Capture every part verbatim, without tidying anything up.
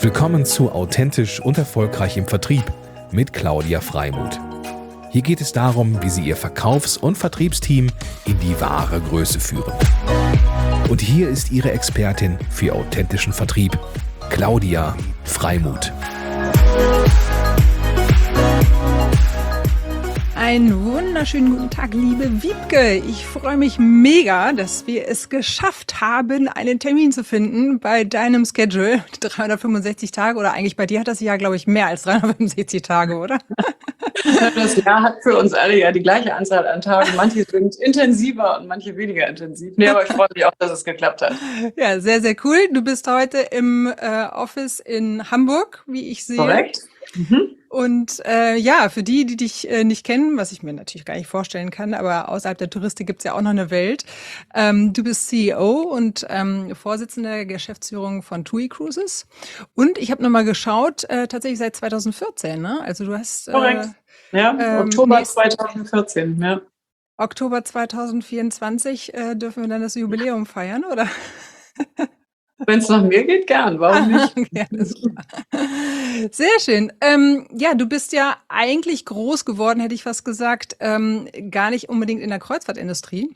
Willkommen zu Authentisch und Erfolgreich im Vertrieb mit Claudia Freimuth. Hier geht es darum, wie Sie Ihr Verkaufs- und Vertriebsteam in die wahre Größe führen. Und hier ist Ihre Expertin für authentischen Vertrieb, Claudia Freimuth. Einen wunderschönen guten Tag, liebe Wiebke. Ich freue mich mega, dass wir es geschafft haben, einen Termin zu finden bei deinem Schedule. dreihundertfünfundsechzig Tage, oder eigentlich bei dir hat das Jahr, glaube ich, mehr als dreihundertfünfundsechzig Tage, oder? Das Jahr hat für uns alle ja die gleiche Anzahl an Tagen. Manche sind intensiver und manche weniger intensiv. Nee, aber ich freue mich auch, dass es geklappt hat. Ja, sehr, sehr cool. Du bist heute im äh, Office in Hamburg, wie ich sehe. Korrekt. Mhm. Und äh, ja, für die, die dich äh, nicht kennen, was ich mir natürlich gar nicht vorstellen kann, aber außerhalb der Touristik gibt's ja auch noch eine Welt. Ähm, du bist C E O und ähm, Vorsitzender der Geschäftsführung von TUI Cruises. Und ich habe nochmal geschaut, äh, tatsächlich seit zweitausendvierzehn, ne? Also du hast... Äh, Korrekt. Ja, ähm, Oktober nächst- zweitausendvierzehn, ja. Oktober zweitausendvierundzwanzig äh, dürfen wir dann das Jubiläum feiern, oder? Wenn es nach mir geht, gern. Warum nicht? Ja, alles klar. Sehr schön. Ähm, ja, du bist ja eigentlich groß geworden, hätte ich fast gesagt, ähm, gar nicht unbedingt in der Kreuzfahrtindustrie.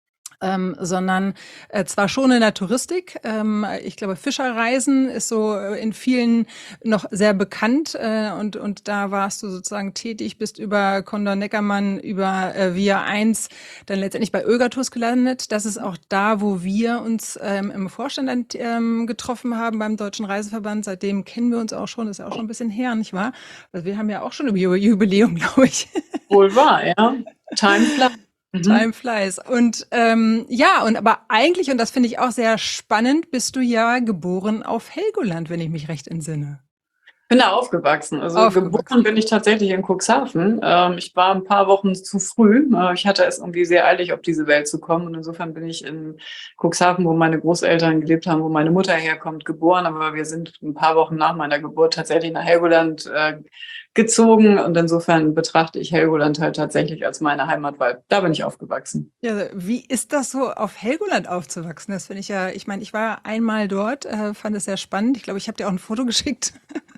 Ähm, sondern äh, zwar schon in der Touristik. Ähm, ich glaube, Fischerreisen ist so äh, in vielen noch sehr bekannt äh, und und da warst du sozusagen tätig, bist über Condor Neckermann, über äh, Via eins dann letztendlich bei Ögertours gelandet. Das ist auch da, wo wir uns ähm, im Vorstand ähm, getroffen haben beim Deutschen Reiseverband. Seitdem kennen wir uns auch schon, das ist ja auch schon ein bisschen her, nicht wahr? Also wir haben ja auch schon ein Ju- Jubiläum, glaube ich. Wohl wahr, ja. Time flies. Mhm. Time flies. Und ähm, ja, und aber eigentlich, und das finde ich auch sehr spannend, bist du ja geboren auf Helgoland, wenn ich mich recht entsinne. Bin da aufgewachsen. Also Aufgewachsen. geboren bin ich tatsächlich in Cuxhaven. Ähm, ich war ein paar Wochen zu früh. Äh, ich hatte es irgendwie sehr eilig, auf diese Welt zu kommen. Und insofern bin ich in Cuxhaven, wo meine Großeltern gelebt haben, wo meine Mutter herkommt, geboren. Aber wir sind ein paar Wochen nach meiner Geburt tatsächlich nach Helgoland äh, gezogen. Und insofern betrachte ich Helgoland halt tatsächlich als meine Heimat, weil da bin ich aufgewachsen. Ja, wie ist das so, auf Helgoland aufzuwachsen? Das finde ich ja, ich meine, ich war einmal dort, äh, fand es sehr spannend. Ich glaube, ich habe dir auch ein Foto geschickt.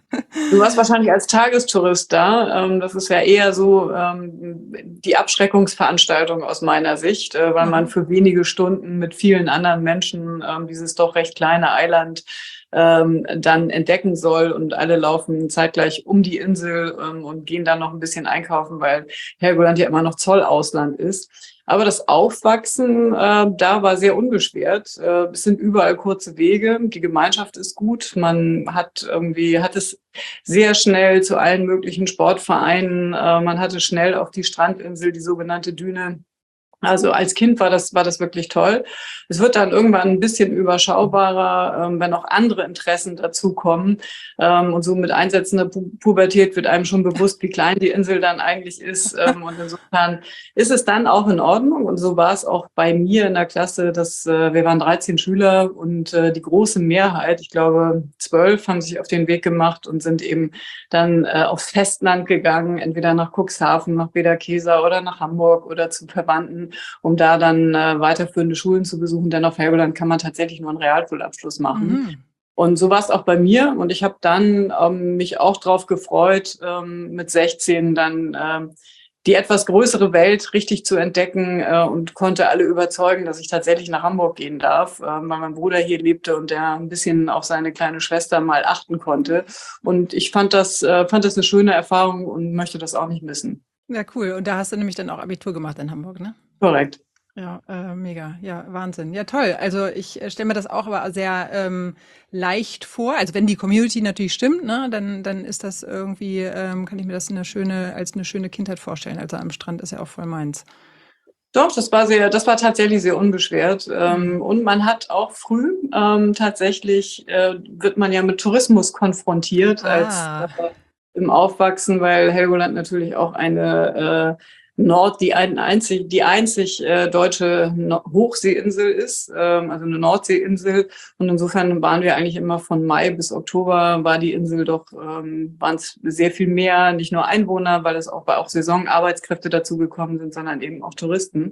Du warst wahrscheinlich als Tagestourist da. Ähm, Das ist ja eher so ähm, die Abschreckungsveranstaltung aus meiner Sicht, äh, weil Mhm. man für wenige Stunden mit vielen anderen Menschen ähm, dieses doch recht kleine Eiland ähm, dann entdecken soll und alle laufen zeitgleich um die Insel ähm, und gehen dann noch ein bisschen einkaufen, weil Helgoland ja immer noch Zollausland ist. Aber das Aufwachsen äh, da war sehr unbeschwert. Äh, es sind überall kurze Wege. Die Gemeinschaft ist gut. Man hat irgendwie, hat es sehr schnell zu allen möglichen Sportvereinen. Äh, man hatte schnell auf die Strandinsel, die sogenannte Düne. Also als Kind war das, war das wirklich toll. Es wird dann irgendwann ein bisschen überschaubarer, ähm, wenn auch andere Interessen dazukommen. Ähm, und so mit einsetzender Pu Pubertät wird einem schon bewusst, wie klein die Insel dann eigentlich ist. Ähm, und insofern ist es dann auch in Ordnung. Und so war es auch bei mir in der Klasse, dass äh, wir waren dreizehn Schüler und äh, die große Mehrheit, ich glaube zwölf, haben sich auf den Weg gemacht und sind eben dann äh, aufs Festland gegangen, entweder nach Cuxhaven, nach Bederkesa oder nach Hamburg oder zu Verwandten, um da dann äh, weiterführende Schulen zu besuchen. Denn auf Helgoland kann man tatsächlich nur einen Realschulabschluss machen. Mhm. Und so war es auch bei mir. Und ich habe dann ähm, mich auch drauf gefreut, ähm, mit sechzehn dann ähm, die etwas größere Welt richtig zu entdecken äh, und konnte alle überzeugen, dass ich tatsächlich nach Hamburg gehen darf, äh, weil mein Bruder hier lebte und der ein bisschen auf seine kleine Schwester mal achten konnte. Und ich fand das, äh, fand das eine schöne Erfahrung und möchte das auch nicht missen. Ja, cool. Und da hast du nämlich dann auch Abitur gemacht in Hamburg, ne? Korrekt. Ja, äh, mega. Ja, Wahnsinn. Ja, toll. Also ich äh, stelle mir das auch aber sehr ähm, leicht vor. Also wenn die Community natürlich stimmt, ne, dann dann ist das irgendwie, ähm, kann ich mir das eine schöne als eine schöne Kindheit vorstellen. Also am Strand ist ja auch voll meins. Doch, das war sehr, das war tatsächlich sehr unbeschwert. Ähm, Mhm. und man hat auch früh ähm, tatsächlich, äh, wird man ja mit Tourismus konfrontiert als Ah. äh, im Aufwachsen, weil Helgoland natürlich auch eine äh, Nord, die ein, einzig, die einzig äh, deutsche No- Hochseeinsel ist, ähm, also eine Nordseeinsel. Und insofern waren wir eigentlich immer von Mai bis Oktober war die Insel doch, ähm, waren es sehr viel mehr, nicht nur Einwohner, weil es auch, weil auch Saisonarbeitskräfte dazugekommen sind, sondern eben auch Touristen.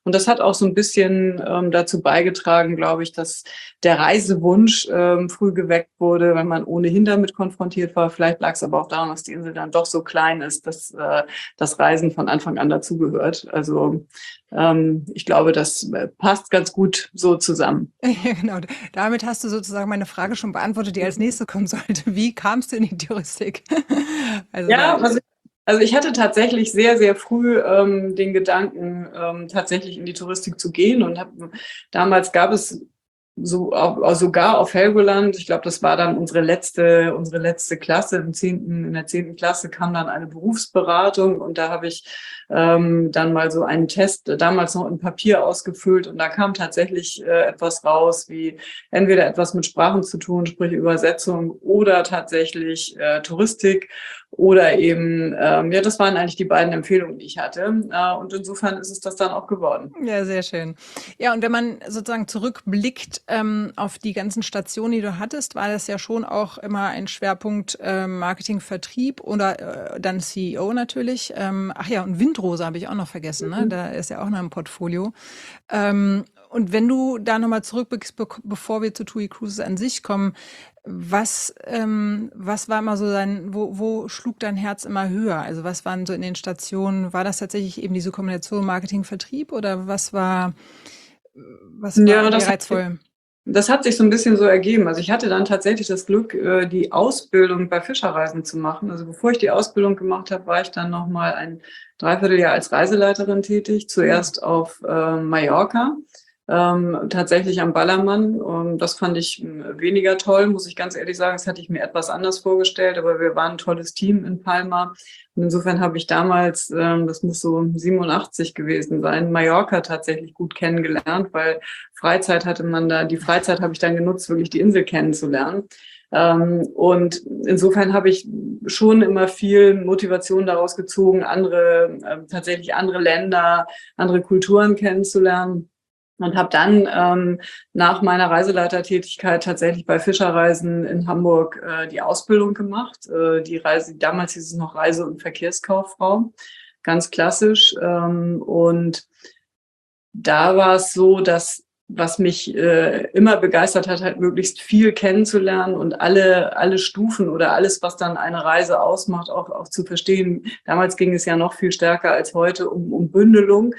Und das hat auch so ein bisschen ähm, dazu beigetragen, glaube ich, dass der Reisewunsch ähm, früh geweckt wurde, wenn man ohnehin damit konfrontiert war. Vielleicht lag es aber auch daran, dass die Insel dann doch so klein ist, dass äh, das Reisen von Anfang an dazugehört. Also ähm, ich glaube, das passt ganz gut so zusammen. Ja, genau. Damit hast du sozusagen meine Frage schon beantwortet, die als nächste kommen sollte. Wie kamst du in die Touristik? Also Ja, da, also, also ich hatte tatsächlich sehr, sehr früh ähm, den Gedanken, ähm, tatsächlich in die Touristik zu gehen und hab, damals gab es so auch, sogar auf Helgoland, ich glaube, das war dann unsere letzte, unsere letzte Klasse, im zehnten, in der zehnten Klasse kam dann eine Berufsberatung und da habe ich ähm, dann mal so einen Test, äh, damals noch in Papier ausgefüllt und da kam tatsächlich äh, etwas raus, wie entweder etwas mit Sprachen zu tun, sprich Übersetzung oder tatsächlich äh, Touristik oder eben, ähm, ja, das waren eigentlich die beiden Empfehlungen, die ich hatte äh, und insofern ist es das dann auch geworden. ja, sehr schön. Ja, und wenn man sozusagen zurückblickt ähm, auf die ganzen Stationen, die du hattest, war das ja schon auch immer ein Schwerpunkt ähm, Marketing, Vertrieb oder äh, dann C E O natürlich. Ähm, ach ja, und Windrose habe ich auch noch vergessen, ne? Da ist ja auch noch im Portfolio. Ähm, und wenn du da nochmal zurückblickst, be bevor wir zu TUI Cruises an sich kommen, was, ähm, was war immer so dein, wo, wo schlug dein Herz immer höher? Also was waren so in den Stationen, war das tatsächlich eben diese Kombination Marketing, Vertrieb oder was war, was war Ja, irgendwie das reizvoll? Das hat sich so ein bisschen so ergeben. Also ich hatte dann tatsächlich das Glück, äh, die Ausbildung bei Fischerreisen zu machen. Also bevor ich die Ausbildung gemacht habe, war ich dann noch mal ein Dreivierteljahr als Reiseleiterin tätig. Zuerst auf äh, Mallorca, ähm, tatsächlich am Ballermann. Und das fand ich äh, weniger toll, muss ich ganz ehrlich sagen. Das hatte ich mir etwas anders vorgestellt, aber wir waren ein tolles Team in Palma. Und insofern habe ich damals, ähm, das muss so siebenundachtzig gewesen sein, Mallorca tatsächlich gut kennengelernt, weil Freizeit hatte man da, die Freizeit habe ich dann genutzt, wirklich die Insel kennenzulernen. Ähm, und insofern habe ich schon immer viel Motivation daraus gezogen, andere, äh, tatsächlich andere Länder, andere Kulturen kennenzulernen. Und habe dann ähm, nach meiner Reiseleitertätigkeit tatsächlich bei Fischerreisen in Hamburg äh, die Ausbildung gemacht. Äh, die Reise, damals hieß es noch Reise- und Verkehrskauffrau, ganz klassisch. Ähm, und da war es so, dass was mich äh, immer begeistert hat, halt möglichst viel kennenzulernen und alle alle Stufen oder alles, was dann eine Reise ausmacht, auch auch zu verstehen. Damals ging es ja noch viel stärker als heute um, um Bündelung.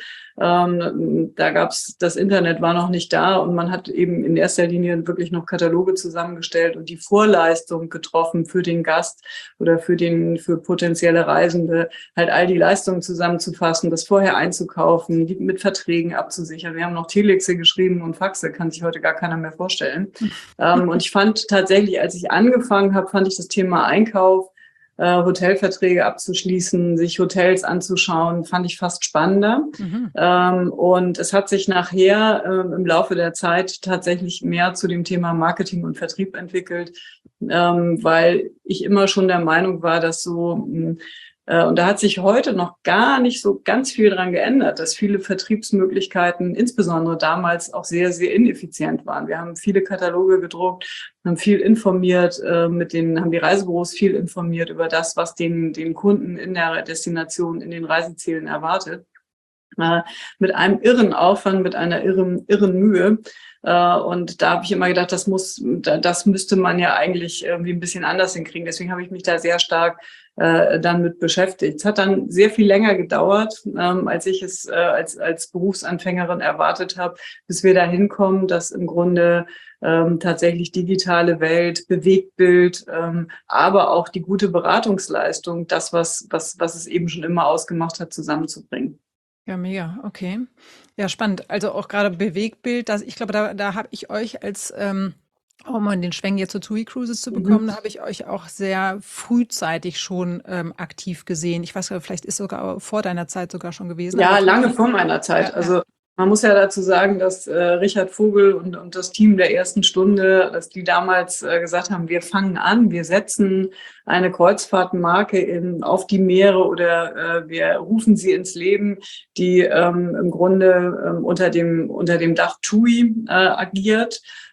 Ähm, da gab's, das Internet war noch nicht da und man hat eben in erster Linie wirklich noch Kataloge zusammengestellt und die Vorleistung getroffen für den Gast oder für den für potenzielle Reisende, halt all die Leistungen zusammenzufassen, das vorher einzukaufen, die mit Verträgen abzusichern. Wir haben noch Telexe geschrieben und Faxe, kann sich heute gar keiner mehr vorstellen. ähm, und ich fand tatsächlich, als ich angefangen habe, fand ich das Thema Einkauf, äh, Hotelverträge abzuschließen, sich Hotels anzuschauen, fand ich fast spannender. Mhm. Ähm, und es hat sich nachher ähm, im Laufe der Zeit tatsächlich mehr zu dem Thema Marketing und Vertrieb entwickelt, ähm, weil ich immer schon der Meinung war, dass so mh, und da hat sich heute noch gar nicht so ganz viel dran geändert, dass viele Vertriebsmöglichkeiten, insbesondere damals, auch sehr, sehr ineffizient waren. Wir haben viele Kataloge gedruckt, haben viel informiert, äh, mit den, haben die Reisebüros viel informiert über das, was den, den Kunden in der Destination, in den Reisezielen erwartet. Äh, mit einem irren Aufwand, mit einer irren, irren Mühe. Äh, und da habe ich immer gedacht, das muss, das müsste man ja eigentlich irgendwie ein bisschen anders hinkriegen. Deswegen habe ich mich da sehr stark äh, dann mit beschäftigt. Es hat dann sehr viel länger gedauert, ähm, als ich es äh, als, als Berufsanfängerin erwartet habe, bis wir da hinkommen, dass im Grunde ähm, tatsächlich digitale Welt, Bewegtbild, ähm, aber auch die gute Beratungsleistung, das, was, was, was es eben schon immer ausgemacht hat, zusammenzubringen. Ja, mega, okay. Ja, spannend. Also auch gerade Bewegtbild, das, ich glaube, da, da habe ich euch als, ähm, um mal den Schwenk jetzt zu TUI Cruises zu bekommen, Mhm. da habe ich euch auch sehr frühzeitig schon ähm, aktiv gesehen. Ich weiß gar nicht, vielleicht ist sogar vor deiner Zeit sogar schon gewesen. Ja, aber lange vor meiner Zeit. ja, ja. Also man muss ja dazu sagen, dass äh, Richard Vogel und, und das Team der ersten Stunde, dass die damals äh, gesagt haben, wir fangen an, wir setzen eine Kreuzfahrtenmarke in, auf die Meere oder äh, wir rufen sie ins Leben, die ähm, im Grunde ähm, unter dem unter dem Dach TUI äh, agiert.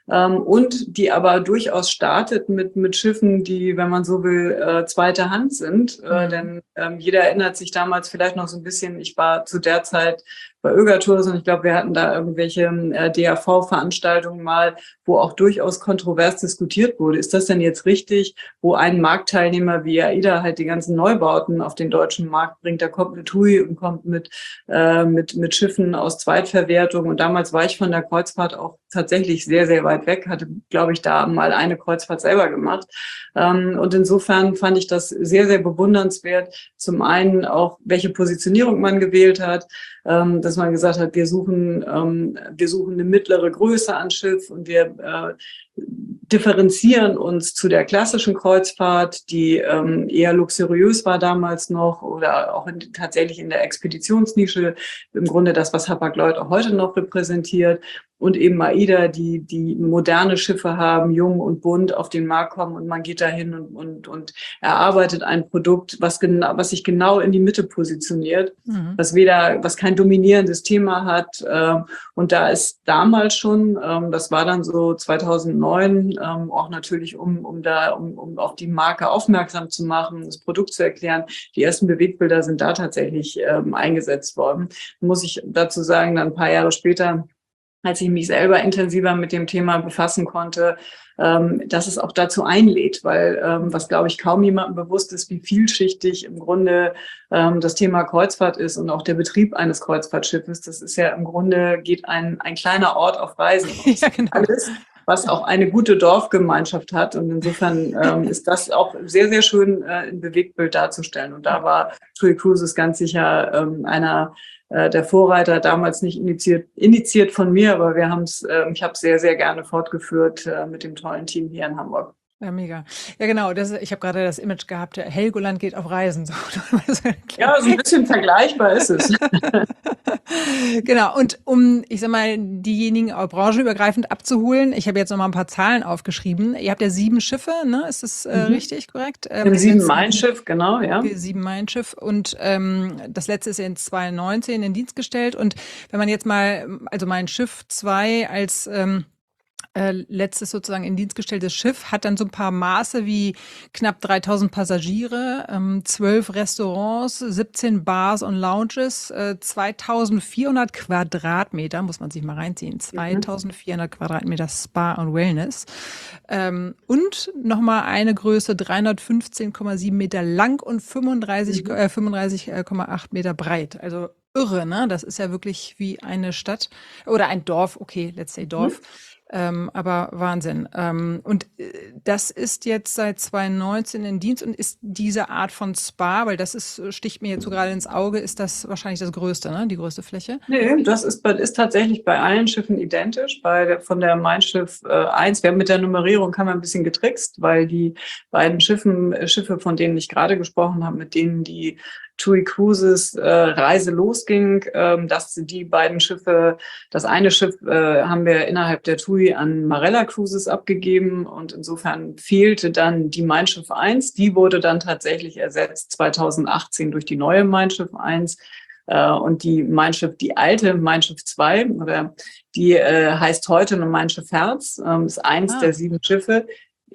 ähm, und die aber durchaus startet mit, mit Schiffen, die, wenn man so will, äh, zweite Hand sind. Äh, Mhm. denn ähm, jeder erinnert sich damals vielleicht noch so ein bisschen, ich war zu der Zeit bei Ögertours und ich glaube, wir hatten da irgendwelche äh, D A V-Veranstaltungen mal, wo auch durchaus kontrovers diskutiert wurde. Ist das denn jetzt richtig, wo ein Marktteilnehmer wie AIDA halt die ganzen Neubauten auf den deutschen Markt bringt? Da kommt mit T U I und kommt mit, äh, mit, mit Schiffen aus Zweitverwertung. Und damals war ich von der Kreuzfahrt auch tatsächlich sehr, sehr weit weg, hatte, glaube ich, da mal eine Kreuzfahrt selber gemacht. Ähm, und insofern fand ich das sehr, sehr bewundernswert. Zum einen auch, welche Positionierung man gewählt hat, ähm, dass man gesagt hat, wir suchen, ähm, wir suchen eine mittlere Größe an Schiff und wir äh, differenzieren uns zu der klassischen Kreuzfahrt, die ähm, eher luxuriös war damals noch oder auch in, tatsächlich in der Expeditionsnische, im Grunde das, was Hapag-Lloyd auch heute noch repräsentiert. Und eben AIDA, die, die moderne Schiffe haben, jung und bunt auf den Markt kommen und man geht dahin und, und, und erarbeitet ein Produkt, was genau, was sich genau in die Mitte positioniert, mhm. was weder, was kein dominierendes Thema hat. Äh, und da ist damals schon, ähm, das war dann so zweitausendneun, ähm, auch natürlich, um, um da, um, um auf die Marke aufmerksam zu machen, das Produkt zu erklären. Die ersten Bewegbilder sind da tatsächlich ähm, eingesetzt worden. Muss ich dazu sagen, dann ein paar Jahre später, als ich mich selber intensiver mit dem Thema befassen konnte, ähm, dass es auch dazu einlädt, weil ähm, was, glaube ich, kaum jemandem bewusst ist, wie vielschichtig im Grunde ähm, das Thema Kreuzfahrt ist und auch der Betrieb eines Kreuzfahrtschiffes. Das ist ja im Grunde, geht ein, ein kleiner Ort auf Reisen. Ja, genau. Alles, was auch eine gute Dorfgemeinschaft hat. Und insofern ähm, ist das auch sehr, sehr schön äh, im Bewegtbild darzustellen. Und da war T U I Cruises ganz sicher ähm, einer der Vorreiter, damals nicht initiiert, initiiert von mir, aber wir haben es, äh, ich habe es sehr, sehr gerne fortgeführt äh, mit dem tollen Team hier in Hamburg. Ja, mega. Ja, genau. Das, ich habe gerade das Image gehabt, Helgoland geht auf Reisen. So. Ja, so ein bisschen vergleichbar ist es. Genau. Und um, ich sag mal, diejenigen auch branchenübergreifend abzuholen, ich habe jetzt noch mal ein paar Zahlen aufgeschrieben. Ihr habt ja sieben Schiffe, ne? Ist das äh, mhm. richtig, korrekt? Ähm, Im Sieben-Mein-Schiff, genau, ja. Sieben-Mein-Schiff. Und ähm, das letzte ist in zweitausendneunzehn in Dienst gestellt. Und wenn man jetzt mal, also mein Schiff zwei als ähm, Äh, letztes sozusagen in Dienst gestelltes Schiff, hat dann so ein paar Maße wie knapp dreitausend Passagiere, ähm, zwölf Restaurants, siebzehn Bars und Lounges, äh, zweitausendvierhundert Quadratmeter, muss man sich mal reinziehen, zweitausendvierhundert mhm. Quadratmeter Spa und Wellness. Ähm, und nochmal eine Größe, dreihundertfünfzehn Komma sieben Meter lang und fünfunddreißig, mhm. äh, fünfunddreißig Komma acht Meter breit. Also irre, ne? Das ist ja wirklich wie eine Stadt oder ein Dorf, okay, let's say Dorf. Mhm. Ähm, aber Wahnsinn. Ähm, und äh, das ist jetzt seit zweitausendneunzehn in Dienst und ist diese Art von Spa, weil das ist, sticht mir jetzt so gerade ins Auge, ist das wahrscheinlich das Größte, ne? Die größte Fläche? Nee, das ist, ist tatsächlich bei allen Schiffen identisch. Bei der, von der Mein Schiff äh, eins, wir haben mit der Nummerierung haben wir ein bisschen getrickst, weil die beiden Schiffen, äh, Schiffe, von denen ich gerade gesprochen habe, mit denen die T U I Cruises äh, Reise losging, ähm, dass die beiden Schiffe, das eine Schiff äh, haben wir innerhalb der T U I an Marella Cruises abgegeben und insofern fehlte dann die Mein Schiff eins. Die wurde dann tatsächlich ersetzt zweitausendachtzehn durch die neue Mein Schiff eins. Äh, und die Mein Schiff, die alte Mein Schiff zwei, oder die äh, heißt heute noch Mein Schiff Herz, ähm, ist eins ah. der sieben Schiffe.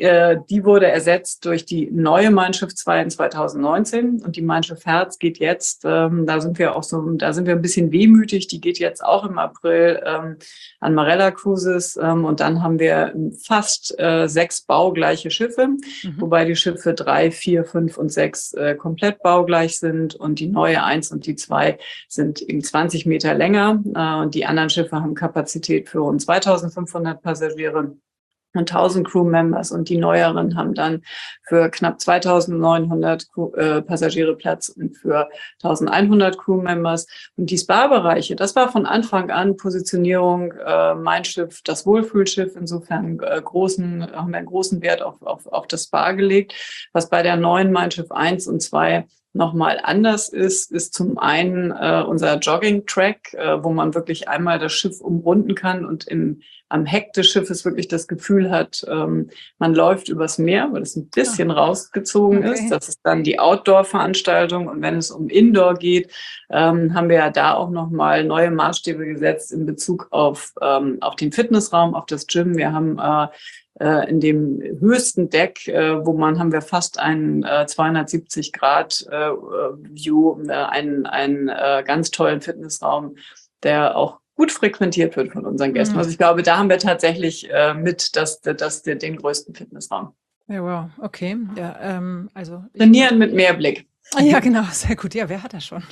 Die wurde ersetzt durch die neue Mein Schiff zwei in zweitausendneunzehn und die Mein Schiff Herz geht jetzt, ähm, da sind wir auch so, da sind wir ein bisschen wehmütig, die geht jetzt auch im April ähm, an Marella Cruises ähm, und dann haben wir fast äh, sechs baugleiche Schiffe, mhm. wobei die Schiffe drei, vier, fünf und sechs äh, komplett baugleich sind und die neue eins und die zwei sind eben zwanzig Meter länger äh, und die anderen Schiffe haben Kapazität für rund zweitausendfünfhundert Passagiere und tausend Crew-Members und die neueren haben dann für knapp zweitausendneunhundert Crew, äh, Passagiere Platz und für eintausendeinhundert Crew-Members. Und die Spa-Bereiche, das war von Anfang an Positionierung, äh, Mein Schiff, das Wohlfühlschiff, insofern äh, großen, haben wir einen großen Wert auf, auf, auf das Spa gelegt, was bei der neuen Mein Schiff eins und zwei nochmal anders ist, ist zum einen äh, unser Jogging-Track, äh, wo man wirklich einmal das Schiff umrunden kann und im, am Heck des Schiffes wirklich das Gefühl hat, ähm, man läuft übers Meer, weil es ein bisschen ah. rausgezogen okay. ist. Das ist dann die Outdoor-Veranstaltung. Und wenn es um Indoor geht, ähm, haben wir ja da auch nochmal neue Maßstäbe gesetzt in Bezug auf, ähm, auf den Fitnessraum, auf das Gym. Wir haben äh, in dem höchsten Deck, äh, wo man, haben wir fast einen äh, zweihundertsiebzig Grad äh, View, äh, einen, einen äh, ganz tollen Fitnessraum, der auch gut frequentiert wird von unseren Gästen. Mhm. Also ich glaube, da haben wir tatsächlich äh, mit das, das, das, den größten Fitnessraum. Ja, wow, okay. Ja, ähm, also Trainieren mit Mehrblick. Ja, genau, sehr gut. Ja, wer hat das schon?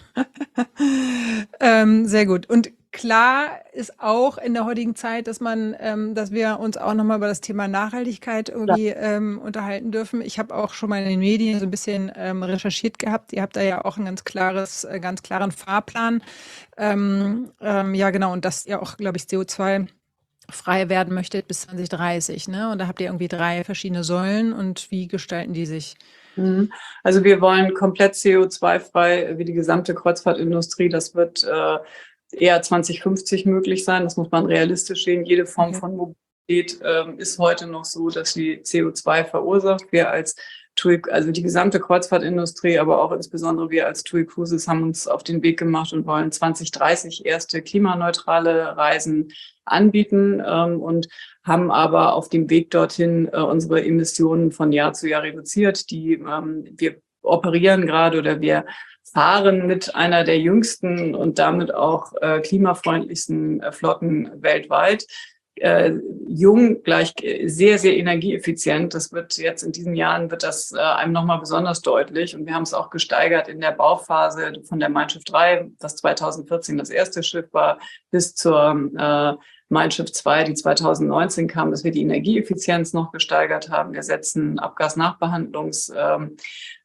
ähm, sehr gut. Und klar ist auch in der heutigen Zeit, dass man, ähm, dass wir uns auch nochmal über das Thema Nachhaltigkeit irgendwie ja. ähm, unterhalten dürfen. Ich habe auch schon mal in den Medien so ein bisschen ähm, recherchiert gehabt. Ihr habt da ja auch einen ganz klares, äh, ganz klaren Fahrplan. Ähm, ähm, ja, genau. Und dass ihr auch, glaube ich, C O zwei frei werden möchtet bis zwanzig dreißig, ne? Und da habt ihr irgendwie drei verschiedene Säulen. Und wie gestalten die sich? Also wir wollen komplett C O zwei frei wie die gesamte Kreuzfahrtindustrie. Das wird äh, eher zwanzig fünfzig möglich sein. Das muss man realistisch sehen. Jede Form okay. von Mobilität ähm, ist heute noch so, dass sie C O zwei verursacht. Wir als TUI, also die gesamte Kreuzfahrtindustrie, aber auch insbesondere wir als TUI Cruises haben uns auf den Weg gemacht und wollen zwanzig dreißig erste klimaneutrale Reisen anbieten ähm, und haben aber auf dem Weg dorthin äh, unsere Emissionen von Jahr zu Jahr reduziert. Die ähm, wir operieren gerade oder wir fahren mit einer der jüngsten und damit auch äh, klimafreundlichsten äh, Flotten weltweit. Äh, jung gleich sehr, sehr energieeffizient. Das wird jetzt in diesen Jahren wird das äh, einem nochmal besonders deutlich. Und wir haben es auch gesteigert in der Bauphase von der Mein Schiff drei, das zweitausendvierzehn das erste Schiff war, bis zur äh, Mein Schiff zwei, die zweitausendneunzehn kam, dass wir die Energieeffizienz noch gesteigert haben. Wir setzen Abgasnachbehandlungs ähm,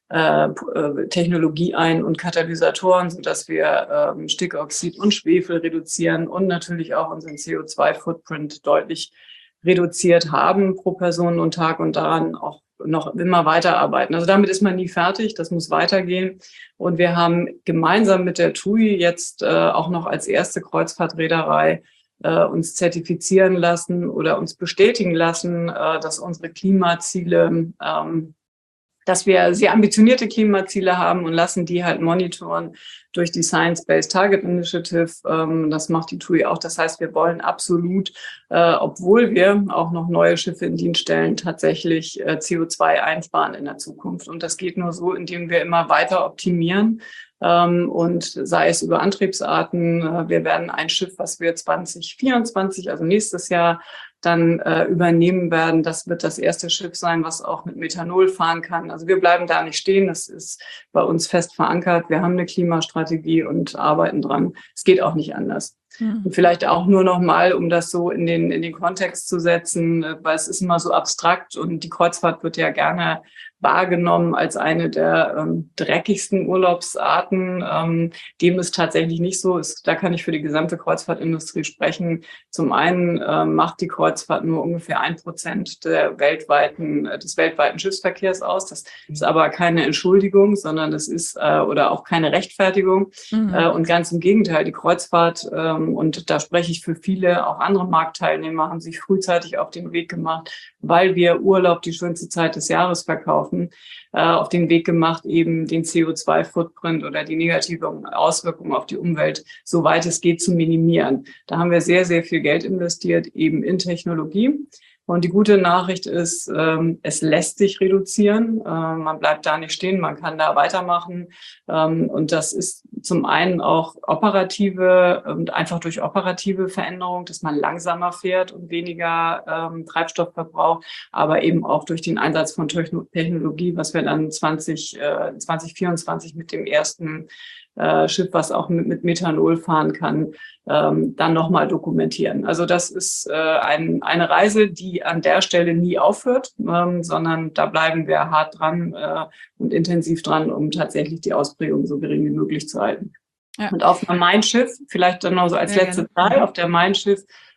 Technologie ein und Katalysatoren, sodass wir ähm, Stickoxid und Schwefel reduzieren und natürlich auch unseren C O zwei Footprint deutlich reduziert haben pro Person und Tag und daran auch noch immer weiterarbeiten. Also damit ist man nie fertig, das muss weitergehen. Und wir haben gemeinsam mit der TUI jetzt äh, auch noch als erste Kreuzfahrtreederei äh, uns zertifizieren lassen oder uns bestätigen lassen, äh, dass unsere Klimaziele ähm, dass wir sehr ambitionierte Klimaziele haben und lassen die halt monitoren durch die Science-Based Target Initiative. Ähm, das macht die TUI auch. Das heißt, wir wollen absolut, äh, obwohl wir auch noch neue Schiffe in Dienst stellen, tatsächlich äh, C O zwei einsparen in der Zukunft. Und das geht nur so, indem wir immer weiter optimieren. Ähm, und sei es über Antriebsarten. Äh, wir werden ein Schiff, was wir zwanzig vierundzwanzig, also nächstes Jahr, dann äh, übernehmen werden. Das wird das erste Schiff sein, was auch mit Methanol fahren kann. Also wir bleiben da nicht stehen. Das ist bei uns fest verankert. Wir haben eine Klimastrategie und arbeiten dran. Es geht auch nicht anders. Mhm. Und vielleicht auch nur noch mal, um das so in den, in den Kontext zu setzen, weil es ist immer so abstrakt und die Kreuzfahrt wird ja gerne wahrgenommen als eine der ähm, dreckigsten Urlaubsarten. Ähm, dem ist tatsächlich nicht so. Ist, da kann ich für die gesamte Kreuzfahrtindustrie sprechen. Zum einen ähm, macht die Kreuzfahrt nur ungefähr ein Prozent der weltweiten, äh, des weltweiten Schiffsverkehrs aus. Das ist aber keine Entschuldigung, sondern das ist äh, oder auch keine Rechtfertigung. Mhm. Äh, und ganz im Gegenteil, die Kreuzfahrt, ähm, und da spreche ich für viele, auch andere Marktteilnehmer, haben sich frühzeitig auf den Weg gemacht, weil wir Urlaub die schönste Zeit des Jahres verkaufen, äh, auf den Weg gemacht, eben den C O zwei Footprint oder die negativen Auswirkungen auf die Umwelt, soweit es geht, zu minimieren. Da haben wir sehr, sehr viel Geld investiert, eben in Technologie. Und die gute Nachricht ist, ähm, es lässt sich reduzieren. Äh, man bleibt da nicht stehen, man kann da weitermachen. Ähm, und das ist zum einen auch operative und einfach durch operative Veränderung, dass man langsamer fährt und weniger ähm, Treibstoff verbraucht, aber eben auch durch den Einsatz von Technologie, was wir dann zwanzig vierundzwanzig mit dem ersten äh, Schiff, was auch mit, mit Methanol fahren kann, ähm, dann nochmal dokumentieren. Also das ist äh, ein, eine Reise, die an der Stelle nie aufhört, ähm, sondern da bleiben wir hart dran äh, und intensiv dran, um tatsächlich die Ausprägung so gering wie möglich zu halten. Ja. Und auf dem Mein Schiff, vielleicht dann noch so als ja, letzte Zahl, auf der Mein Schiff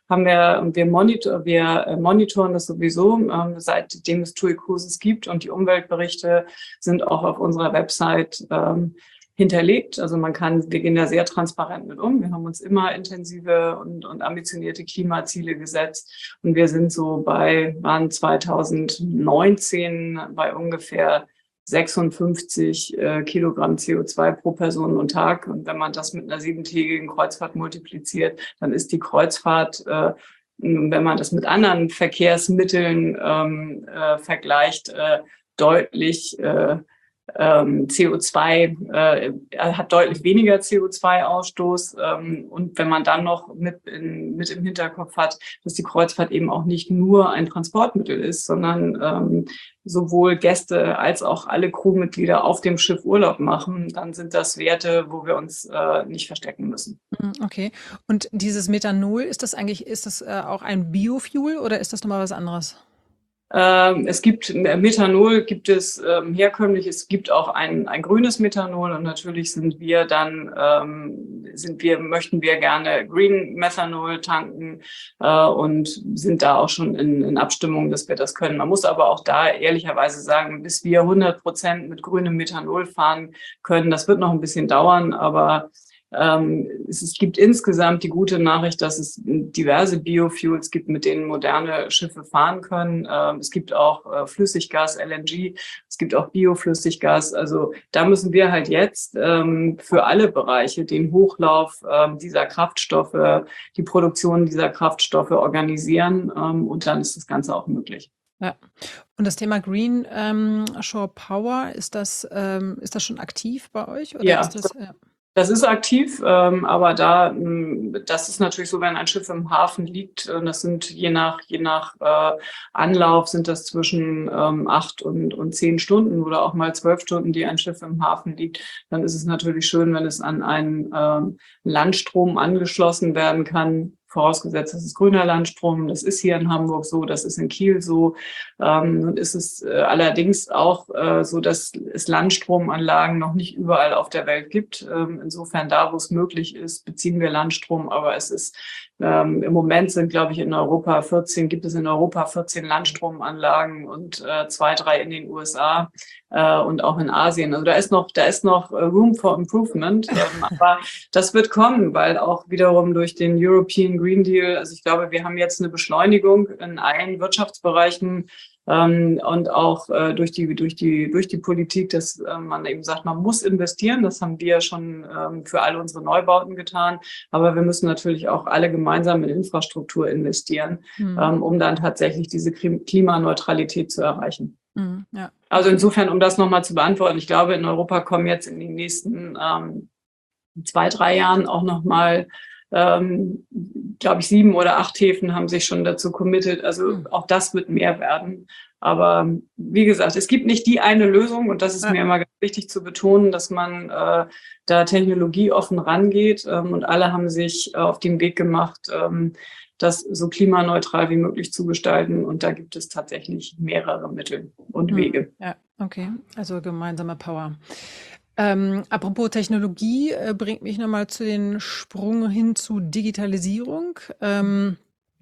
haben wir, und wir, monitor, wir monitoren das sowieso, ähm, seitdem es TUI Cruises gibt, und die Umweltberichte sind auch auf unserer Website ähm, hinterlegt. Also man kann, wir gehen da sehr transparent mit um. Wir haben uns immer intensive und, und ambitionierte Klimaziele gesetzt. Und wir sind so bei, waren zwanzig neunzehn bei ungefähr sechsundfünfzig äh, Kilogramm C O zwei pro Person und Tag. Und wenn man das mit einer siebentägigen Kreuzfahrt multipliziert, dann ist die Kreuzfahrt, äh, wenn man das mit anderen Verkehrsmitteln ähm, äh, vergleicht, äh, deutlich äh, ähm, C O zwei, äh, er hat deutlich weniger C O zwei Ausstoß. Ähm, und wenn man dann noch mit, in, mit im Hinterkopf hat, dass die Kreuzfahrt eben auch nicht nur ein Transportmittel ist, sondern ähm, sowohl Gäste als auch alle Crewmitglieder auf dem Schiff Urlaub machen, dann sind das Werte, wo wir uns äh, nicht verstecken müssen. Okay. Und dieses Methanol, ist das eigentlich, ist das äh, auch ein Biofuel oder ist das nochmal was anderes? Ähm, es gibt Methanol, gibt es ähm, herkömmlich, es gibt auch ein, ein grünes Methanol, und natürlich sind wir dann, ähm, sind wir, möchten wir gerne Green Methanol tanken äh, und sind da auch schon in, in Abstimmung, dass wir das können. Man muss aber auch da ehrlicherweise sagen, bis wir hundert Prozent mit grünem Methanol fahren können, das wird noch ein bisschen dauern, aber Ähm, es, es gibt insgesamt die gute Nachricht, dass es diverse Biofuels gibt, mit denen moderne Schiffe fahren können. Ähm, es gibt auch äh, Flüssiggas, L N G, es gibt auch Bioflüssiggas. Also da müssen wir halt jetzt ähm, für alle Bereiche den Hochlauf ähm, dieser Kraftstoffe, die Produktion dieser Kraftstoffe organisieren, ähm, und dann ist das Ganze auch möglich. Ja. Und das Thema Green ähm, Shore Power, ist das, ähm, ist das schon aktiv bei euch? Oder Ja. ist das, ja. Das ist aktiv, ähm, aber da, das ist natürlich so, wenn ein Schiff im Hafen liegt, äh, das sind je nach, je nach äh, Anlauf sind das zwischen ähm, acht und, und zehn Stunden oder auch mal zwölf Stunden, die ein Schiff im Hafen liegt. Dann ist es natürlich schön, wenn es an einen ähm, Landstrom angeschlossen werden kann. Vorausgesetzt, das ist grüner Landstrom. Das ist hier in Hamburg so, das ist in Kiel so. Ähm, nun ist es äh, allerdings auch äh, so, dass es Landstromanlagen noch nicht überall auf der Welt gibt. Ähm, insofern da, wo es möglich ist, beziehen wir Landstrom. Aber es ist ähm, im Moment sind, glaube ich, in Europa vierzehn, gibt es in Europa vierzehn Landstromanlagen und äh, zwei, drei in den U S A äh, und auch in Asien. Also da ist noch, da ist noch Room for Improvement. Ähm, aber das wird kommen, weil auch wiederum durch den European Green Deal, also ich glaube, wir haben jetzt eine Beschleunigung in allen Wirtschaftsbereichen, ähm, und auch äh, durch die durch die durch die Politik, dass äh, man eben sagt, man muss investieren. Das haben wir schon ähm, für alle unsere Neubauten getan, aber wir müssen natürlich auch alle gemeinsam in Infrastruktur investieren, mhm. ähm, um dann tatsächlich diese Klimaneutralität zu erreichen. Mhm, ja. Also insofern, um das nochmal zu beantworten, ich glaube, in Europa kommen jetzt in den nächsten ähm, zwei, drei Jahren auch nochmal Ähm, glaube ich, sieben oder acht Häfen haben sich schon dazu committed. Also auch das wird mehr werden. Aber wie gesagt, es gibt nicht die eine Lösung, und das ist ja. mir immer ganz wichtig zu betonen, dass man äh, da technologieoffen rangeht, ähm, und alle haben sich äh, auf den Weg gemacht, ähm, das so klimaneutral wie möglich zu gestalten. Und da gibt es tatsächlich mehrere Mittel und mhm. Wege. Ja, okay. Also gemeinsame Power. Ähm, apropos Technologie, äh, bringt mich nochmal zu den Sprung hin zu Digitalisierung. Ähm,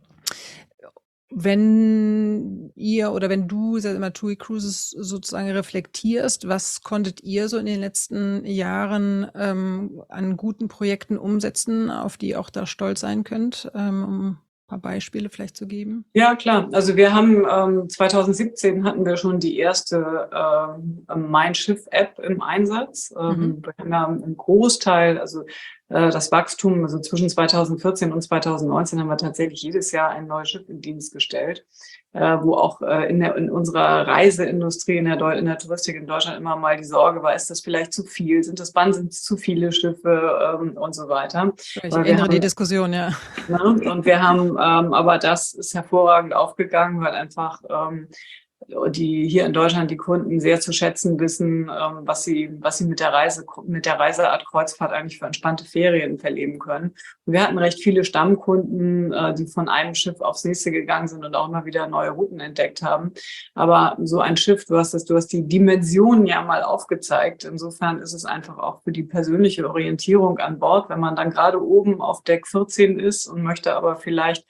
wenn ihr oder wenn du immer TUI Cruises sozusagen reflektierst, was konntet ihr so in den letzten Jahren ähm, an guten Projekten umsetzen, auf die ihr auch da stolz sein könnt, ähm, um ein paar Beispiele vielleicht zu geben? Ja, klar. Also wir haben ähm, zwanzig siebzehn hatten wir schon die erste ähm, Mein Schiff-App im Einsatz. Ähm, mhm. Wir haben ja einen Großteil, also äh, das Wachstum, also zwischen zwanzig vierzehn und zwanzig neunzehn haben wir tatsächlich jedes Jahr ein neues Schiff in Dienst gestellt, äh, wo auch äh, in, der, in unserer Reiseindustrie, in der, Deu in der Touristik in Deutschland immer mal die Sorge war, ist das vielleicht zu viel? Sind das, wann sind es zu viele Schiffe ähm, und so weiter? Ich erinnere die Diskussion, ja. Ne? Und wir haben, ähm, aber das ist hervorragend aufgegangen, weil einfach ähm, die hier in Deutschland die Kunden sehr zu schätzen wissen, ähm, was sie, was sie mit der Reise, mit der Reiseart Kreuzfahrt eigentlich für entspannte Ferien verleben können. Und wir hatten recht viele Stammkunden, äh, die von einem Schiff aufs nächste gegangen sind und auch immer wieder neue Routen entdeckt haben. Aber so ein Schiff, du hast das, du hast die Dimensionen ja mal aufgezeigt. Insofern ist es einfach auch für die persönliche Orientierung an Bord, wenn man dann gerade oben auf Deck vierzehn ist und möchte aber vielleicht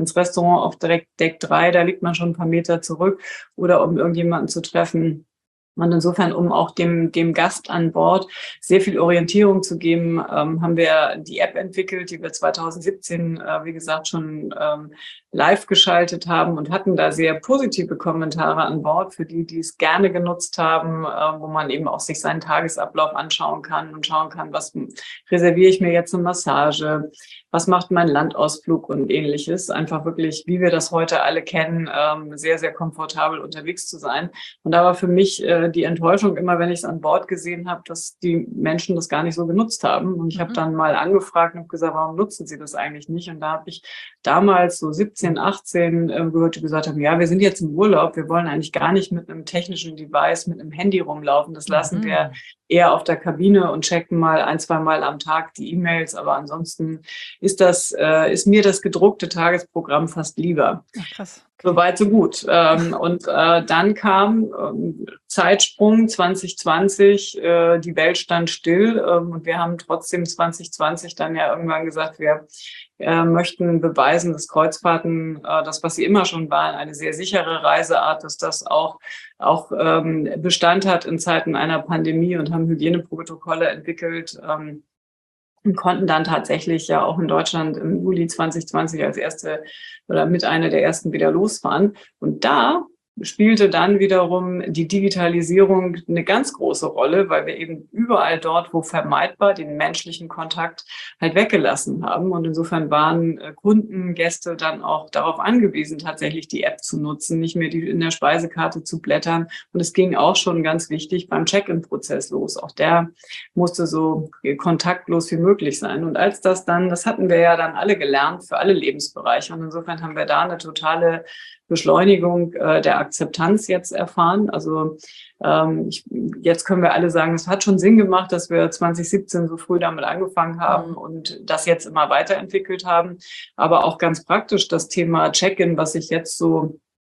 ins Restaurant auf direkt Deck drei, da liegt man schon ein paar Meter zurück, oder um irgendjemanden zu treffen. Und insofern, um auch dem, dem Gast an Bord sehr viel Orientierung zu geben, ähm, haben wir die App entwickelt, die wir zwanzig siebzehn, äh, wie gesagt, schon ähm, live geschaltet haben und hatten da sehr positive Kommentare an Bord für die, die es gerne genutzt haben, äh, wo man eben auch sich seinen Tagesablauf anschauen kann und schauen kann, was reserviere ich mir jetzt eine Massage, was macht mein Landausflug und Ähnliches. Einfach wirklich, wie wir das heute alle kennen, ähm, sehr, sehr komfortabel unterwegs zu sein. Und da war für mich äh, die Enttäuschung immer, wenn ich es an Bord gesehen habe, dass die Menschen das gar nicht so genutzt haben. Und ich Mhm. habe dann mal angefragt und habe gesagt, warum nutzen sie das eigentlich nicht? Und da habe ich damals so siebzehn, achtzehn äh, gehört, die gesagt haben, ja, wir sind jetzt im Urlaub, wir wollen eigentlich gar nicht mit einem technischen Device, mit einem Handy rumlaufen. Das lassen Mhm. wir eher auf der Kabine und checken mal ein, zwei Mal am Tag die E-Mails. Aber ansonsten ist das, äh, ist mir das gedruckte Tagesprogramm fast lieber. Ach, krass. Soweit, so gut. Ähm, und äh, dann kam ähm, Zeitsprung zwanzig zwanzig, äh, die Welt stand still, ähm, und wir haben trotzdem zwanzig zwanzig dann ja irgendwann gesagt, wir äh, möchten beweisen, dass Kreuzfahrten, äh, das, was sie immer schon waren, eine sehr sichere Reiseart, dass das auch, auch ähm, Bestand hat in Zeiten einer Pandemie, und haben Hygieneprotokolle entwickelt, ähm, und konnten dann tatsächlich ja auch in Deutschland im Juli zwanzig zwanzig als erste oder mit einer der ersten wieder losfahren. Und da spielte dann wiederum die Digitalisierung eine ganz große Rolle, weil wir eben überall dort, wo vermeidbar, den menschlichen Kontakt halt weggelassen haben. Und insofern waren Kunden, Gäste dann auch darauf angewiesen, tatsächlich die App zu nutzen, nicht mehr die in der Speisekarte zu blättern. Und es ging auch schon ganz wichtig beim Check-in-Prozess los. Auch der musste so kontaktlos wie möglich sein. Und als das dann, das hatten wir ja dann alle gelernt für alle Lebensbereiche. Und insofern haben wir da eine totale Beschleunigung äh, der Akzeptanz jetzt erfahren. Also ähm, ich, jetzt können wir alle sagen, es hat schon Sinn gemacht, dass wir zwanzig siebzehn so früh damit angefangen haben und das jetzt immer weiterentwickelt haben. Aber auch ganz praktisch das Thema Check-in, was sich jetzt so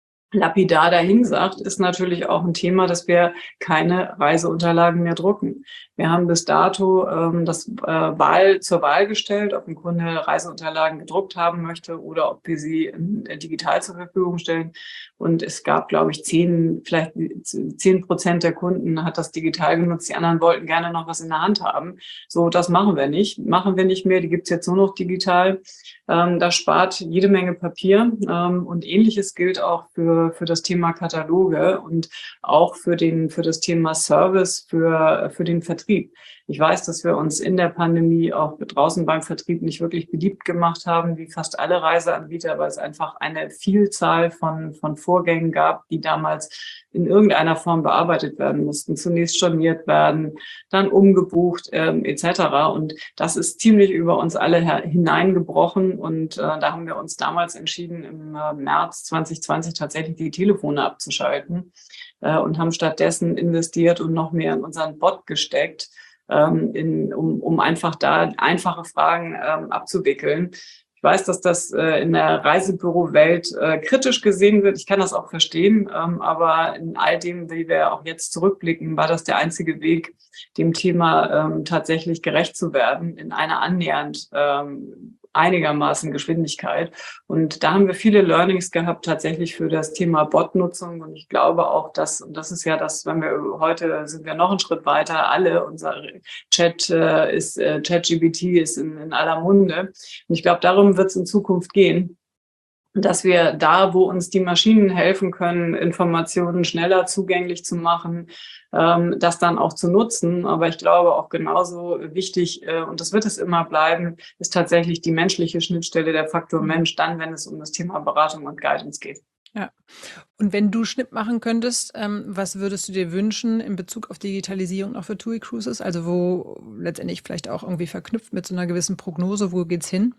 lapidar dahin sagt, ist natürlich auch ein Thema, dass wir keine Reiseunterlagen mehr drucken. Wir haben bis dato ähm, das äh, Wahl zur Wahl gestellt, ob ein Kunde Reiseunterlagen gedruckt haben möchte oder ob wir sie äh, digital zur Verfügung stellen. Und es gab, glaube ich, zehn, vielleicht zehn Prozent der Kunden hat das digital genutzt. Die anderen wollten gerne noch was in der Hand haben. So, das machen wir nicht. Machen wir nicht mehr. Die gibt's jetzt nur noch digital. Ähm, das spart jede Menge Papier. Ähm, und Ähnliches gilt auch für, für das Thema Kataloge und auch für den, für das Thema Service, für, für den Vertrieb. Ich weiß, dass wir uns in der Pandemie auch draußen beim Vertrieb nicht wirklich beliebt gemacht haben, wie fast alle Reiseanbieter, weil es einfach eine Vielzahl von, von Vorgängen gab, die damals in irgendeiner Form bearbeitet werden mussten. Zunächst storniert werden, dann umgebucht ähm, et cetera. Und das ist ziemlich über uns alle hineingebrochen. Und äh, da haben wir uns damals entschieden, im äh, März zwanzig zwanzig tatsächlich die Telefone abzuschalten äh, und haben stattdessen investiert und noch mehr in unseren Bot gesteckt, ähm, in, um, um einfach da einfache Fragen ähm, abzuwickeln. Ich weiß, dass das äh, in der Reisebüro-Welt äh, kritisch gesehen wird. Ich kann das auch verstehen. Ähm, aber in all dem, wie wir auch jetzt zurückblicken, war das der einzige Weg, dem Thema ähm, tatsächlich gerecht zu werden, in einer annähernd ähm, einigermaßen Geschwindigkeit. Und da haben wir viele Learnings gehabt, tatsächlich für das Thema Bot-Nutzung. Und ich glaube auch, dass, und das ist ja das, wenn wir heute sind wir noch einen Schritt weiter, alle, unser Chat äh, ist, äh, ChatGPT ist in, in aller Munde. Und ich glaube, darum wird es in Zukunft gehen, dass wir da, wo uns die Maschinen helfen können, Informationen schneller zugänglich zu machen, ähm, das dann auch zu nutzen. Aber ich glaube auch genauso wichtig, äh, und das wird es immer bleiben, ist tatsächlich die menschliche Schnittstelle, der Faktor Mensch, dann, wenn es um das Thema Beratung und Guidance geht. Ja. Und wenn du Schnitt machen könntest, ähm, was würdest du dir wünschen in Bezug auf Digitalisierung auch für TUI Cruises? Also wo letztendlich vielleicht auch irgendwie verknüpft mit so einer gewissen Prognose, wo geht's hin?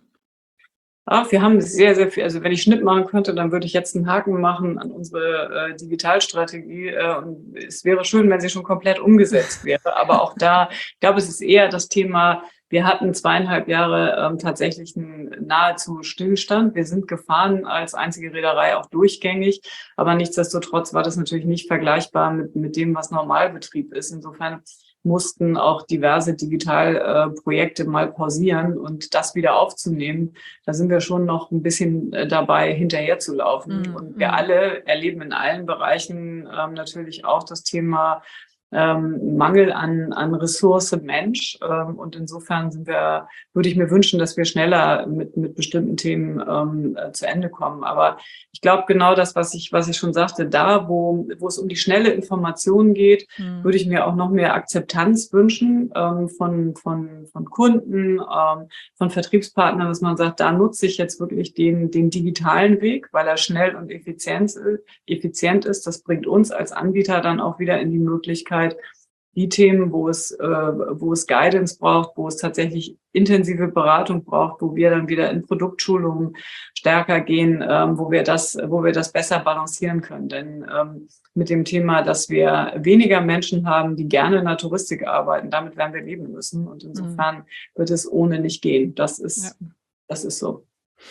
Ach, wir haben sehr, sehr viel. Also wenn ich Schnitt machen könnte, dann würde ich jetzt einen Haken machen an unsere äh, Digitalstrategie. Äh, und es wäre schön, wenn sie schon komplett umgesetzt wäre. Aber auch da, ich glaube, es ist eher das Thema, wir hatten zweieinhalb Jahre ähm, tatsächlich einen nahezu Stillstand. Wir sind gefahren als einzige Reederei auch durchgängig. Aber nichtsdestotrotz war das natürlich nicht vergleichbar mit, mit dem, was Normalbetrieb ist. Insofern mussten auch diverse Digitalprojekte äh, mal pausieren und das wieder aufzunehmen. Da sind wir schon noch ein bisschen äh, dabei, hinterher zu laufen. Mm, und wir mm. alle erleben in allen Bereichen ähm, natürlich auch das Thema Ähm, Mangel an, an Ressource Mensch. Ähm, und insofern sind wir, würde ich mir wünschen, dass wir schneller mit, mit bestimmten Themen ähm, äh, zu Ende kommen. Aber ich glaube, genau das, was ich, was ich schon sagte, da, wo, wo es um die schnelle Information geht, mhm. würde ich mir auch noch mehr Akzeptanz wünschen ähm, von, von, von Kunden, ähm, von Vertriebspartnern, dass man sagt, da nutze ich jetzt wirklich den, den digitalen Weg, weil er schnell und effizient, effizient ist. Das bringt uns als Anbieter dann auch wieder in die Möglichkeit, die Themen, wo es, äh, wo es Guidance braucht, wo es tatsächlich intensive Beratung braucht, wo wir dann wieder in Produktschulungen stärker gehen, ähm, wo wir das, wo wir das besser balancieren können. Denn ähm, mit dem Thema, dass wir weniger Menschen haben, die gerne in der Touristik arbeiten, damit werden wir leben müssen. Und insofern mhm. wird es ohne nicht gehen. Das ist, ja. das ist so.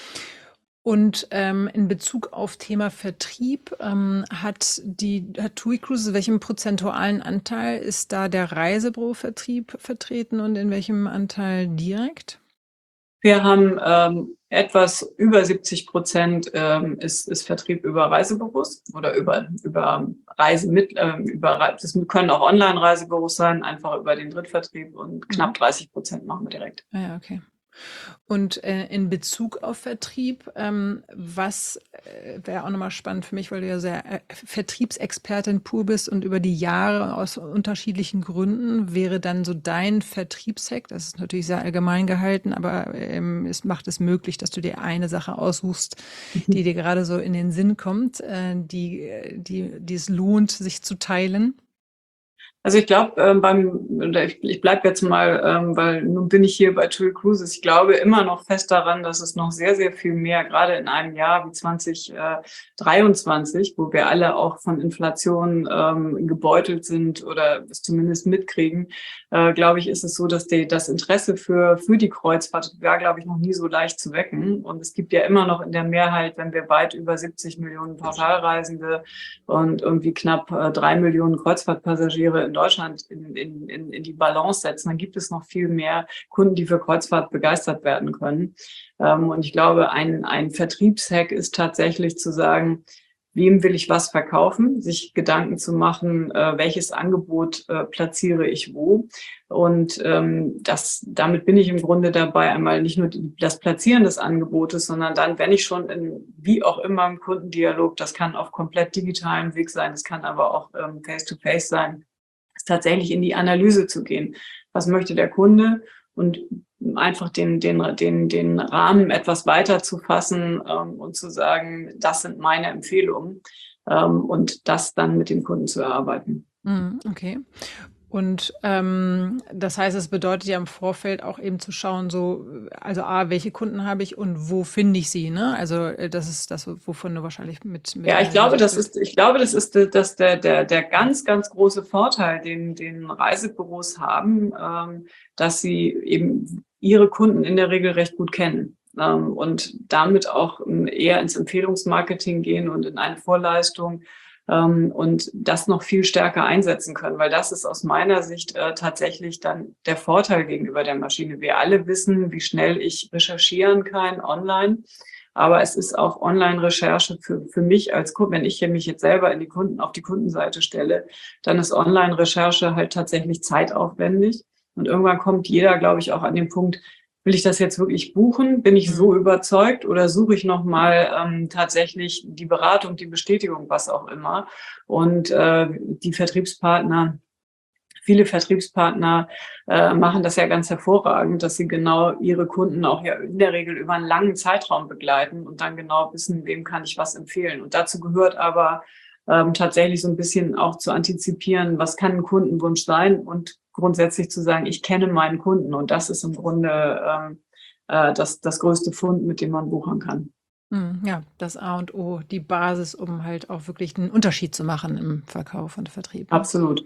Und ähm, in Bezug auf Thema Vertrieb, ähm, hat die hat TUI Cruises, welchen prozentualen Anteil ist da der Reisebürovertrieb vertreten und in welchem Anteil direkt? Wir haben ähm, etwas über siebzig Prozent ähm, ist, ist Vertrieb über Reisebüros oder über, über Reise mit, ähm, über, das können auch Online-Reisebüros sein, einfach über den Drittvertrieb und knapp dreißig Prozent machen wir direkt. Ah ja, okay. Und äh, in Bezug auf Vertrieb, ähm, was äh, wäre auch nochmal spannend für mich, weil du ja sehr äh, Vertriebsexpertin pur bist und über die Jahre aus unterschiedlichen Gründen wäre dann so dein Vertriebshack, das ist natürlich sehr allgemein gehalten, aber ähm, es macht es möglich, dass du dir eine Sache aussuchst, mhm. die dir gerade so in den Sinn kommt, äh, die, die, die es lohnt, sich zu teilen. Also ich glaube, ähm, beim ich, ich bleibe jetzt mal, ähm, weil nun bin ich hier bei TUI Cruises. Ich glaube immer noch fest daran, dass es noch sehr, sehr viel mehr, gerade in einem Jahr wie zwanzig dreiundzwanzig, wo wir alle auch von Inflation ähm, gebeutelt sind oder es zumindest mitkriegen, äh, glaube ich, ist es so, dass die, das Interesse für für die Kreuzfahrt war, glaube ich, noch nie so leicht zu wecken. Und es gibt ja immer noch in der Mehrheit, wenn wir weit über siebzig Millionen Pauschalreisende und irgendwie knapp äh, drei Millionen Kreuzfahrtpassagiere in Deutschland in, in, in die Balance setzen, dann gibt es noch viel mehr Kunden, die für Kreuzfahrt begeistert werden können. Ähm, und ich glaube, ein, ein Vertriebshack ist tatsächlich zu sagen, wem will ich was verkaufen, sich Gedanken zu machen, äh, welches Angebot äh, platziere ich wo. Und ähm, das, damit bin ich im Grunde dabei, einmal nicht nur die, das Platzieren des Angebotes, sondern dann, wenn ich schon in, wie auch immer im Kundendialog, das kann auf komplett digitalem Weg sein, das kann aber auch ähm, face-to-face sein, tatsächlich in die Analyse zu gehen. Was möchte der Kunde? Und einfach den, den, den, den Rahmen etwas weiter zu fassen ähm, und zu sagen, das sind meine Empfehlungen ähm, und das dann mit dem Kunden zu erarbeiten. Okay. Und ähm, das heißt, es bedeutet ja im Vorfeld auch eben zu schauen, so, also A, welche Kunden habe ich und wo finde ich sie, ne? Also das ist das, wovon du wahrscheinlich mit, mit Ja, ich glaube, das ist, ich glaube, das ist das der, der, der ganz, ganz große Vorteil, den, den Reisebüros haben, ähm, dass sie eben ihre Kunden in der Regel recht gut kennen. Ähm, und damit auch eher ins Empfehlungsmarketing gehen und in eine Vorleistung ähm, und das noch viel stärker einsetzen können, weil das ist aus meiner Sicht äh, tatsächlich dann der Vorteil gegenüber der Maschine. Wir alle wissen, wie schnell ich recherchieren kann online, aber es ist auch Online-Recherche für, für mich als Kunde. Wenn ich mich jetzt selber in die Kunden, auf die Kundenseite stelle, dann ist Online-Recherche halt tatsächlich zeitaufwendig und irgendwann kommt jeder, glaube ich, auch an den Punkt, will ich das jetzt wirklich buchen? Bin ich so überzeugt oder suche ich nochmal ähm, tatsächlich die Beratung, die Bestätigung, was auch immer? Und äh, die Vertriebspartner, viele Vertriebspartner äh, machen das ja ganz hervorragend, dass sie genau ihre Kunden auch ja in der Regel über einen langen Zeitraum begleiten und dann genau wissen, wem kann ich was empfehlen. Und dazu gehört aber ähm, tatsächlich so ein bisschen auch zu antizipieren, was kann ein Kundenwunsch sein und grundsätzlich zu sagen, ich kenne meinen Kunden und das ist im Grunde ähm, äh, das, das größte Fund, mit dem man buchern kann. Ja, das A und O, die Basis, um halt auch wirklich einen Unterschied zu machen im Verkauf und Vertrieb. Absolut.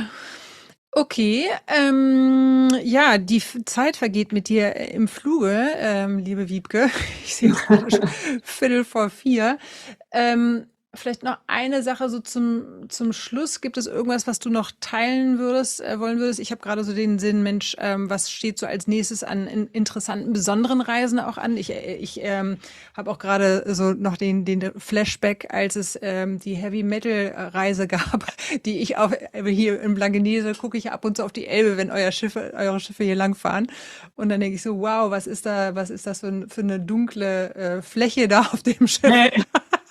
Okay, ähm, ja, die F- Zeit vergeht mit dir im Fluge, ähm, liebe Wiebke. Ich sehe auch gerade schon Viertel vor vier. Ähm, Vielleicht noch eine Sache so zum, zum Schluss. Gibt es irgendwas, was du noch teilen würdest, äh, wollen würdest? Ich habe gerade so den Sinn, Mensch, ähm, was steht so als nächstes an in, interessanten, besonderen Reisen auch an? Ich, äh, ich ähm, habe auch gerade so noch den, den Flashback, als es ähm, die Heavy-Metal-Reise gab, die ich auf, hier in Blankenese gucke ich ab und zu auf die Elbe, wenn euer Schiffe, eure Schiffe hier langfahren. Und dann denke ich so, wow, was ist da, was ist das für, ein, für eine dunkle äh, Fläche da auf dem Schiff? Nee.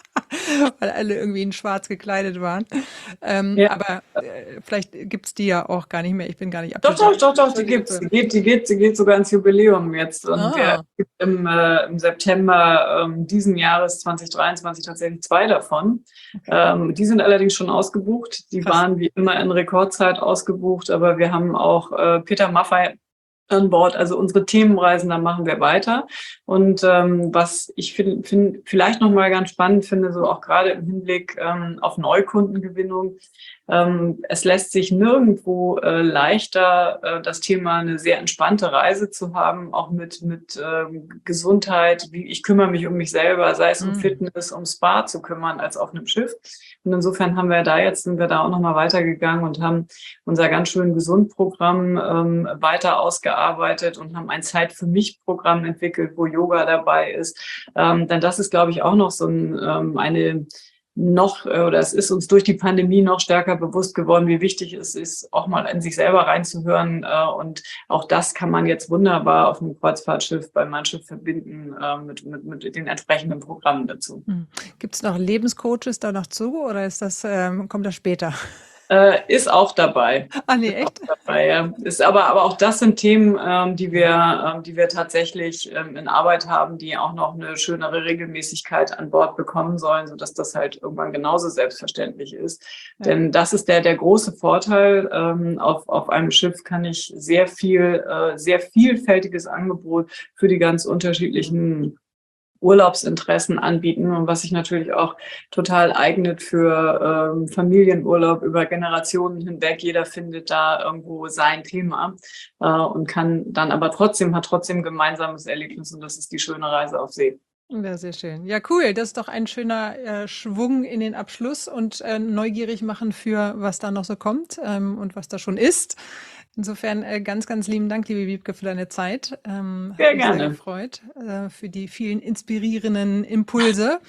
Weil alle irgendwie in schwarz gekleidet waren. Ähm, ja. Aber äh, vielleicht gibt's die ja auch gar nicht mehr. Ich bin gar nicht Doch, doch, doch, doch, die gibt's. Die geht, die geht, die geht sogar ins Jubiläum jetzt. Und ah. wir gibt im, äh, im September ähm, diesen Jahres zwanzig dreiundzwanzig tatsächlich zwei davon. Okay. Ähm, die sind allerdings schon ausgebucht. Die Krass. Waren wie immer in Rekordzeit ausgebucht, aber wir haben auch äh, Peter Maffay an Bord. Also unsere Themenreisen, da machen wir weiter. Und ähm, was ich find, find, vielleicht noch mal ganz spannend finde, so auch gerade im Hinblick ähm, auf Neukundengewinnung, ähm, es lässt sich nirgendwo äh, leichter äh, das Thema eine sehr entspannte Reise zu haben, auch mit mit ähm, Gesundheit, wie ich kümmere mich um mich selber, sei es um mhm. Fitness, um Spa zu kümmern, als auf einem Schiff. Und insofern haben wir da jetzt, sind wir da auch noch mal weitergegangen und haben unser ganz schön Gesund-Programm ähm, weiter ausgearbeitet und haben ein Zeit für mich Programm entwickelt, wo Yoga dabei ist. Ähm, denn das ist, glaube ich, auch noch so ein, ähm, eine noch, oder es ist uns durch die Pandemie noch stärker bewusst geworden, wie wichtig es ist, auch mal in sich selber reinzuhören. Äh, und auch das kann man jetzt wunderbar auf einem Kreuzfahrtschiff bei Mein Schiff verbinden äh, mit, mit, mit den entsprechenden Programmen dazu. Hm. Gibt es noch Lebenscoaches da noch zu oder ist das, ähm, kommt das später? Äh, ist auch dabei. Ah, nee, echt? Ist, dabei, ja. ist aber, aber auch das sind Themen, ähm, die wir, ähm, die wir tatsächlich ähm, in Arbeit haben, die auch noch eine schönere Regelmäßigkeit an Bord bekommen sollen, sodass das halt irgendwann genauso selbstverständlich ist. Ja. Denn das ist der, der große Vorteil. Ähm, auf, auf einem Schiff kann ich sehr viel, äh, sehr vielfältiges Angebot für die ganz unterschiedlichen Urlaubsinteressen anbieten und was sich natürlich auch total eignet für ähm, Familienurlaub über Generationen hinweg. Jeder findet da irgendwo sein Thema äh, und kann dann aber trotzdem, hat trotzdem ein gemeinsames Erlebnis und das ist die schöne Reise auf See. Ja, sehr schön. Ja, cool. Das ist doch ein schöner äh, Schwung in den Abschluss und äh, neugierig machen für, was da noch so kommt ähm, und was da schon ist. Insofern äh, ganz, ganz lieben Dank, liebe Wiebke, für deine Zeit. Ähm, sehr gerne. Sehr gefreut äh, für die vielen inspirierenden Impulse.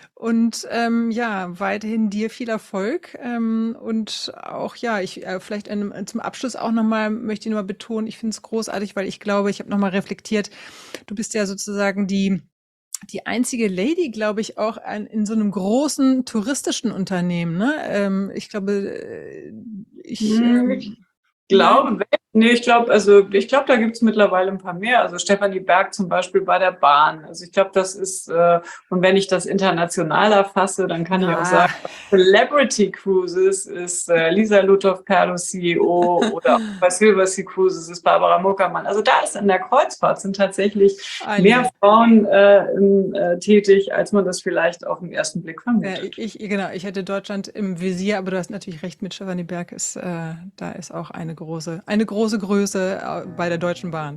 Und ähm, ja, weiterhin dir viel Erfolg. Ähm, und auch, ja, ich äh, vielleicht einem, zum Abschluss auch nochmal, möchte ich nochmal betonen, ich finde es großartig, weil ich glaube, ich habe nochmal reflektiert, du bist ja sozusagen die die einzige Lady, glaube ich, auch ein, in so einem großen touristischen Unternehmen. Ne? Ähm, ich glaube, ich... Hm. Ähm, Ich glaube, nee, ich glaube, also ich glaube, da gibt es mittlerweile ein paar mehr. Also Stefanie Berg zum Beispiel bei der Bahn. Also ich glaube, das ist, äh, und wenn ich das international erfasse, dann kann ja. ich auch sagen, Celebrity Cruises ist äh, Lisa Lutow-Perlo C E O oder auch bei Silver Sea Cruises ist Barbara Muckermann. Also da ist in der Kreuzfahrt sind tatsächlich Einige. mehr Frauen äh, in, äh, tätig, als man das vielleicht auf den ersten Blick vermutet. Ja, ich, genau, ich hätte Deutschland im Visier, aber du hast natürlich recht, mit Stefanie Berg ist, äh, da ist auch eine große, eine große Größe bei der Deutschen Bahn.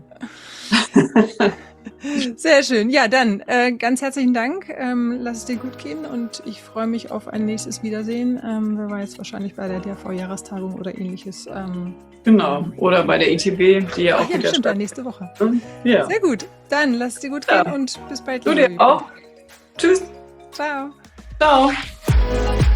Sehr schön. Ja, dann äh, ganz herzlichen Dank. Ähm, lass es dir gut gehen und ich freue mich auf ein nächstes Wiedersehen. Ähm, wer weiß, wahrscheinlich bei der D R V-Jahrestagung oder ähnliches. Ähm, genau, oder bei der I T B, die ja auch Ach, ja, wieder stimmt, nächste Woche. Ja. Sehr gut. Dann lass es dir gut ja. gehen und bis bald. Du dir auch. Tschüss. Ciao. Ciao.